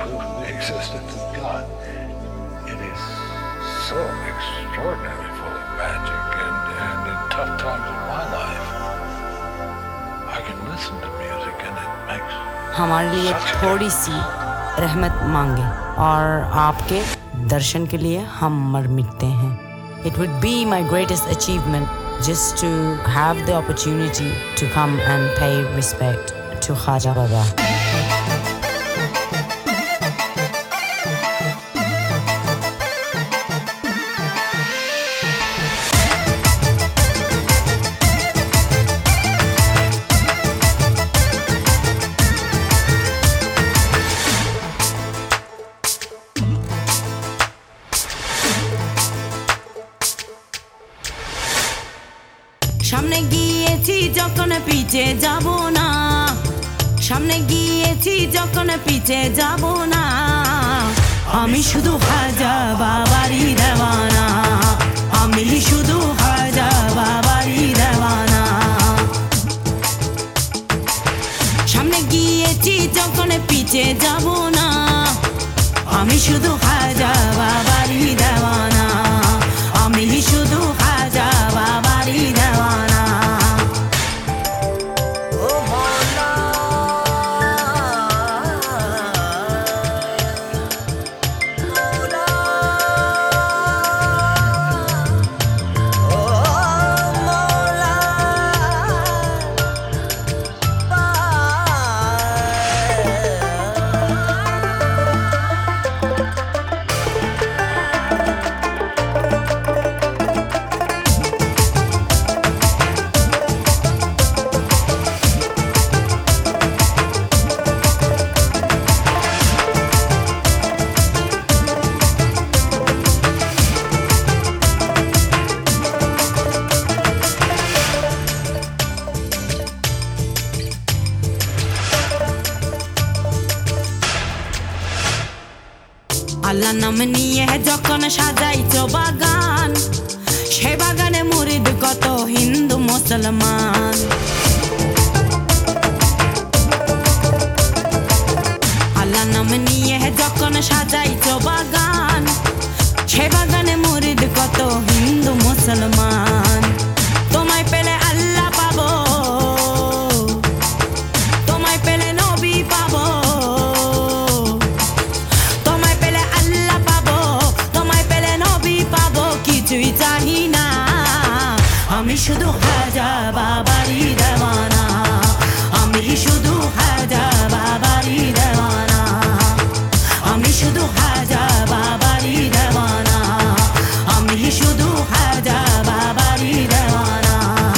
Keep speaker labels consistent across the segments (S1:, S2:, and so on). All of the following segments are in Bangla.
S1: prove the existence of God. It is so extraordinarily full of magic, and in tough times of my life, I can listen to music and it makes
S2: हमारे लिए
S1: such a
S2: थोड़ी सी रहमत मांगे और आपके दर्शन के लिए हम मर मिटते हैं. It would be my greatest achievement just to have the opportunity to come and pay respect to Khaja Baba. সামনে গিয়েছি যখন পিছে যাব না, সামনে গিয়েছি যখন পিছে যাব না, আমি শুধু খাজা বাবারই দেওয়ানা, আমি শুধু খাজা বাবারই দেওয়ানা. সামনে গিয়েছি যখন পিছে যাব না, আমি শুধু খাজা বাবারই দেওয়ানা, আমি শুধু খাজা বাবারই দেওয়ানা. আল্লাহ নাম নিয়ে যখন সাজাইছো বাগান, সে বাগানে মুরিদ কত হিন্দু মুসলমান. আল্লাহ নাম নিয়ে যখন সাজাইছো বাগান, সে বাগানে মুরিদ কত হিন্দু মুসলমান. তোমায় পেলে আল্লাহ পাবো, তোমায় পেলে নবী পাবো, কিছুই চাহি না, আমি শুধু খাজা বাবারই দেওয়ানা, আমি শুধু খাজা বাবারই দেওয়ানা, আমি শুধু খাজা বাবারই দেওয়ানা, আমি শুধু খাজা বাবারই দেওয়ানা.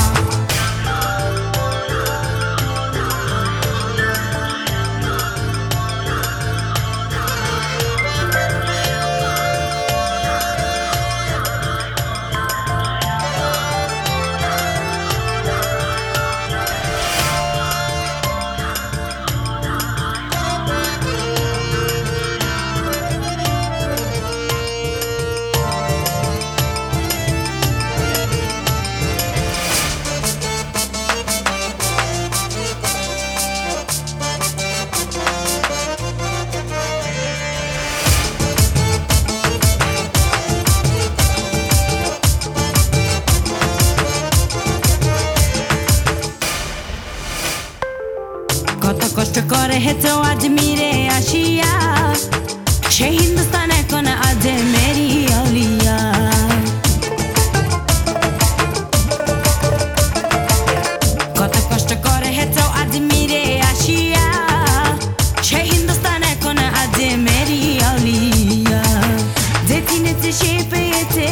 S2: কত কষ্ট করে হেছো আজমিরে আসিয়া, সে হিন্দুস্তান এখন আজ মেরি আউলিয়া. কত কষ্ট করে হেছো আজমিরে আসিয়া, সে হিন্দুস্তান এখন আজ মেরি আউলিয়া. যে চিনেছে সে পেয়েছে,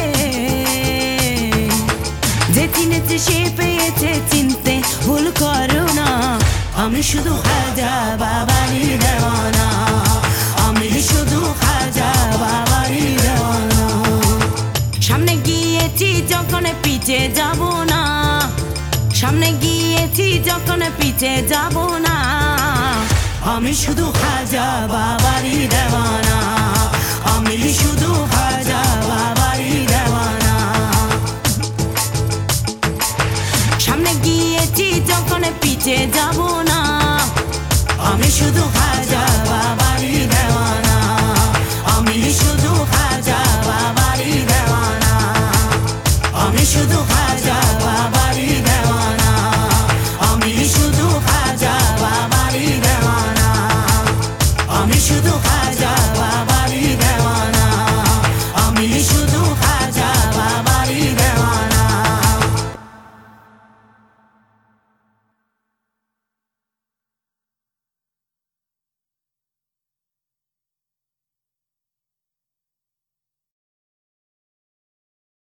S2: যে চিনেছে সে পেয়েছে, চিনতে ভুল করো না, আমি শুধু খাজা বাবারই দেওয়ানা, আমি শুধু খাজা বাবারই দেওয়ানা. সামনে গিয়েছি যখন পিছে যাব না, সামনে গিয়েছি যখন পিছে যাব না, আমি শুধু খাজা বাবারই দেওয়ানা, আমি শুধু খাজা বাবারই দেওয়ানা. সামনে গিয়েছি যখন পিছে যাব না, আমি শুধু